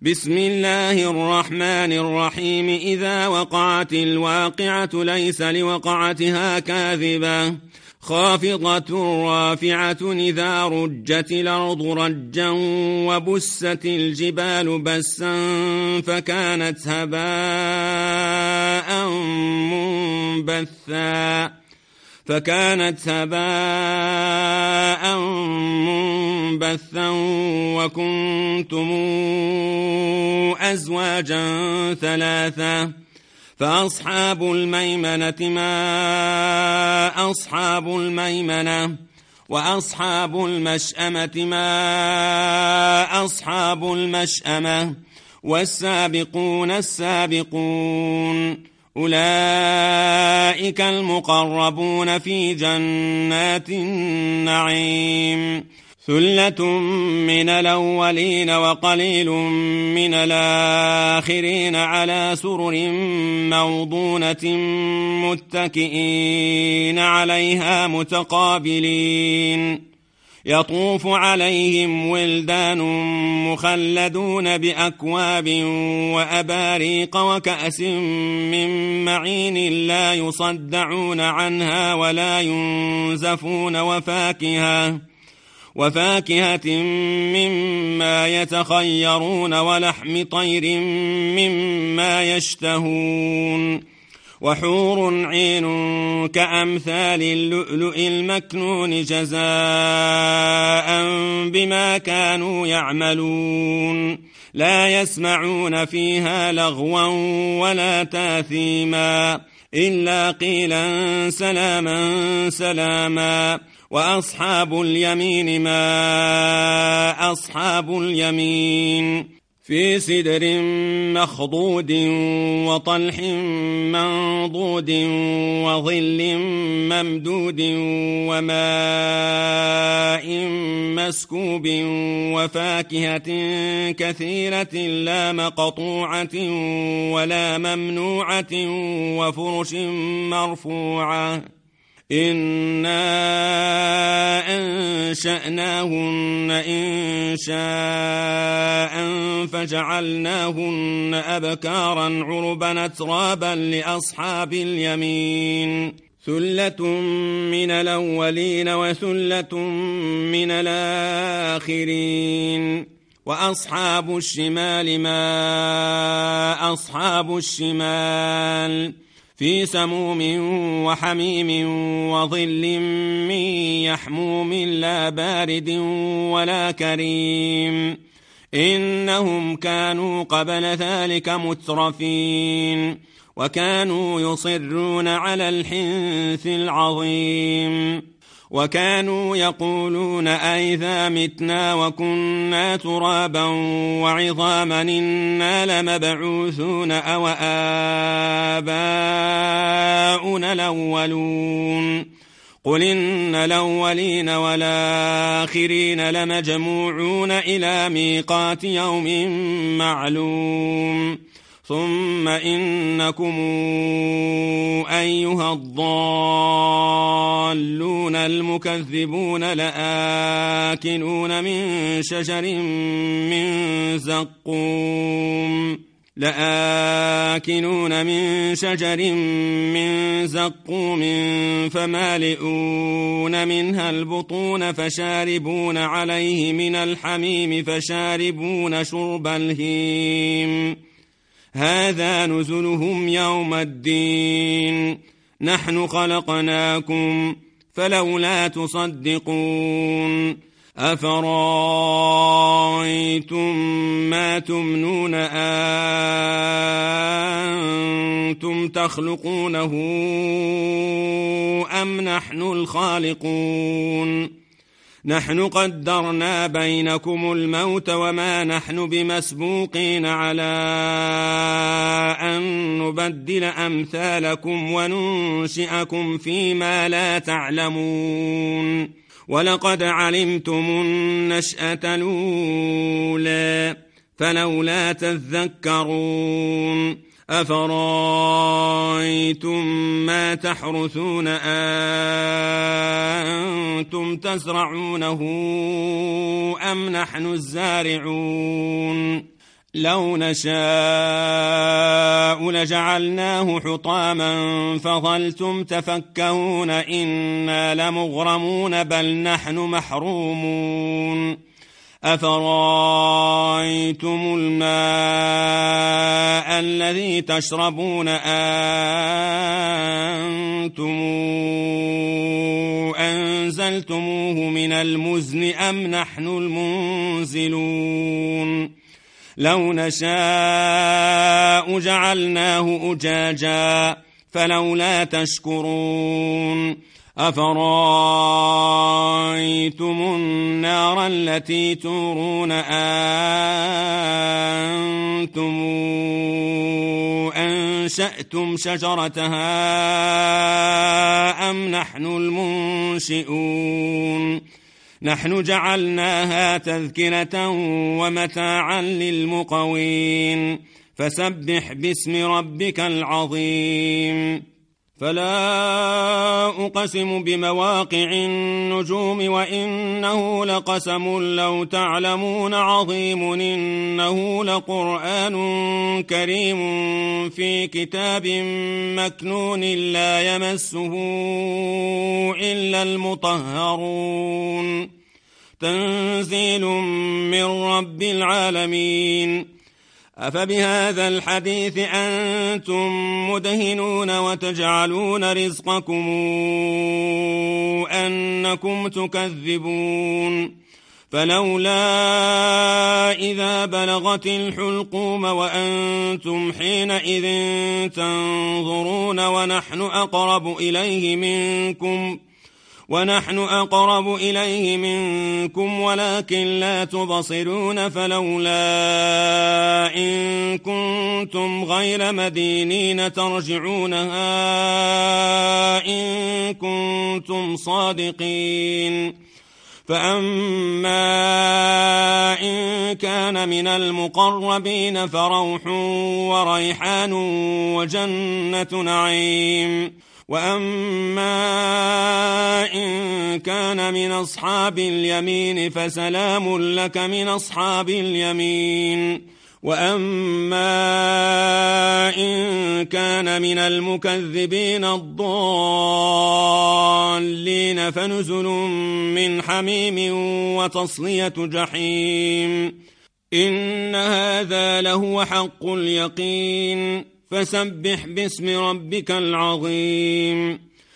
بسم الله الرحمن الرحيم. إذا وقعت الواقعة ليس لوقعتها كاذبة خافضة رافعة إذا رجت الأرض رجا وبست الجبال بسا فكانت هباء منبثا وكنتم أزواجا ثلاثة فأصحاب الميمنة ما أصحاب الميمنة وأصحاب المشأمة ما أصحاب المشأمة والسابقون السابقون أولئك المقربون في جنات النعيم ثلة من الأولين وقليل من الآخرين على سرر موضونة متكئين عليها متقابلين يطوف عليهم ولدان مخلدون بأكواب وأباريق وكأس من معين لا يصدعون عنها ولا ينزفون وفاكهة مما يتخيرون ولحم طير مما يشتهون وحور عين كأمثال اللؤلؤ المكنون جزاء بما كانوا يعملون لا يسمعون فيها لغوا ولا تاثيما إلا قيلا سلاما سلاما وأصحاب اليمين ما أصحاب اليمين في سدر مخضود وطلح منضود وظل ممدود وماء مسكوب وفاكهة كثيرة لا مقطوعة ولا ممنوعة وفرش مرفوعة إنا أنشأناهن إنشاء فجعلناهن أبكارا عربا أترابا لأصحاب اليمين ثلة من الأولين وثلة من الآخرين وأصحاب الشمال ما أصحاب الشمال في سموم وحميم وظل من يحموم لا بارد ولا كريم إنهم كانوا قبل ذلك مترفين وكانوا يصرون على الحنث العظيم وكانوا يقولون أئذا متنا وكنا ترابا وعظاما إنا لمبعوثون أو آباؤنا الأولون قل إن الأولين والآخرين لمجموعون إلى ميقات يوم معلوم ثم إنكم أيها الضالون المكذبون لآكلون من شجر من زقوم فمالئون منها البطون فشاربون عليه من الحميم فشاربون شرب الهيم هذا نزلهم يوم الدين نحن خلقناكم فلولا تصدقون أفرأيتم ما تمنون أنتم تخلقونه أم نحن الخالقون نحن قدرنا بينكم الموت وما نحن بمسبوقين على أن نبدل أمثالكم وننشئكم فيما لا تعلمون ولقد علمتم النشأة الأولى فلولا تذكرون أفرأيتم ما تحرثون أنتم تزرعونه أم نحن الزارعون لو نشاء لجعلناه حطاما فظلتم تفكهون إنا لمغرمون بل نحن محرومون أفرأيتم الماء الذي تشربون أنتم أنزلتموه من المزن أم نحن المنزلون لو نشاء جعلناه أجاجا فلولا تشكرون أفرأيتم النار التي تورون أنتم أنشأتم شجرتها أم نحن المنشئون نحن جعلناها تذكرة ومتاعا للمقوين فسبح باسم ربك العظيم فلا أقسم بمواقع النجوم وإنه لقسم لو تعلمون عظيم إنه لقرآن كريم في كتاب مكنون لا يمسه إلا المطهرون تنزيل من رب العالمين أفبهذا الحديث أنتم مدهنون وتجعلون رزقكم أنكم تكذبون فلولا إذا بلغت الحلقوم وأنتم حينئذ تنظرون ونحن أقرب إليه منكم ولكن لا تبصرون فلولا إن كنتم غير مدينين ترجعونها إن كنتم صادقين فأما إن كان من المقربين فروح وريحان وجنة نعيم وأما إن كان من أصحاب اليمين فسلام لك من أصحاب اليمين وأما إن كان من المكذبين الضالين فنزل من حميم وتصلية جحيم إن هذا لهو حق اليقين فسبح باسم ربك العظيم